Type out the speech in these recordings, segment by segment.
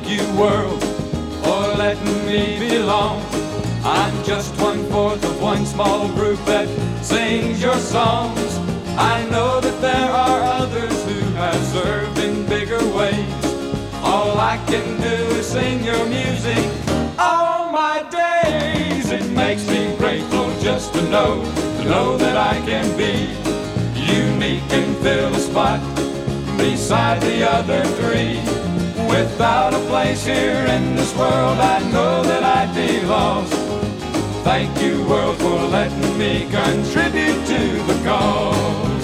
you, world, for letting me belong. I'm just 1/4 of one small group that sings your songs. I know that there are others who have served in bigger ways. All I can do is sing your music all my days. It makes me grateful just to know that I can be unique and fill a spot beside the other three. Without a place here in this world, I know that I'd be lost. Thank you, world, for letting me contribute to the cause.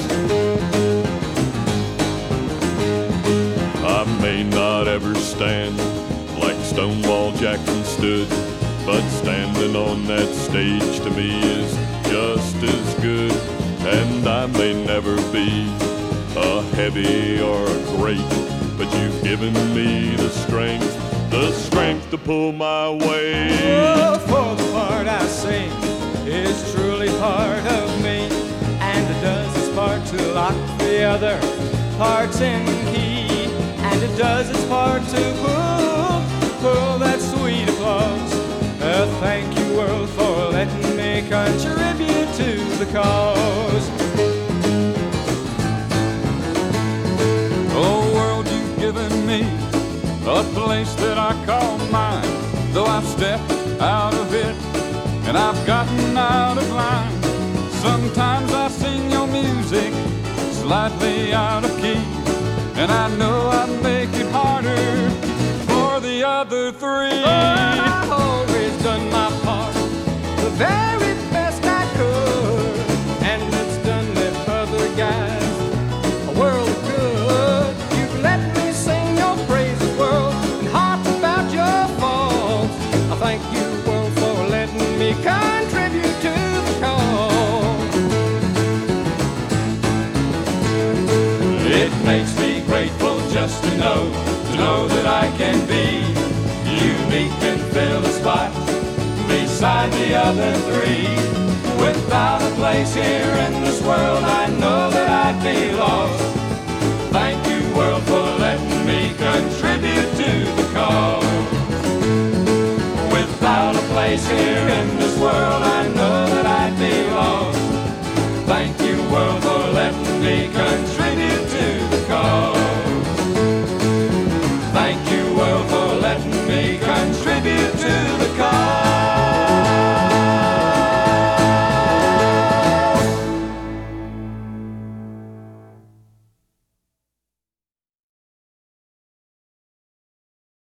I may not ever stand like Stonewall Jackson stood, but standing on that stage to me is just as good. And I may never be a heavy or a great, but you've given me the strength to pull my weight. Oh, for the part I sing is truly part of me, and it does its part to lock the other parts in key, and it does its part to pull that sweet applause. Thank you, world, for letting me contribute to the cause. Oh, world, you've given me a place that I call mine. Though I've stepped out of it and I've gotten out of line, sometimes I sing your music slightly out of key, and I know I make it harder for the other three. But I've always done my part the very best I could, and it's done the other guys a world of good. You've let me sing your praises, world, and harp about your faults. I thank you, world, for letting me contribute to the cause. It makes me grateful just to know that I can be unique and fill a spot beside the other three. Without a place here in this world, I know that I'd be lost. Thank you, world, for letting me contribute to the cause. Without a place here in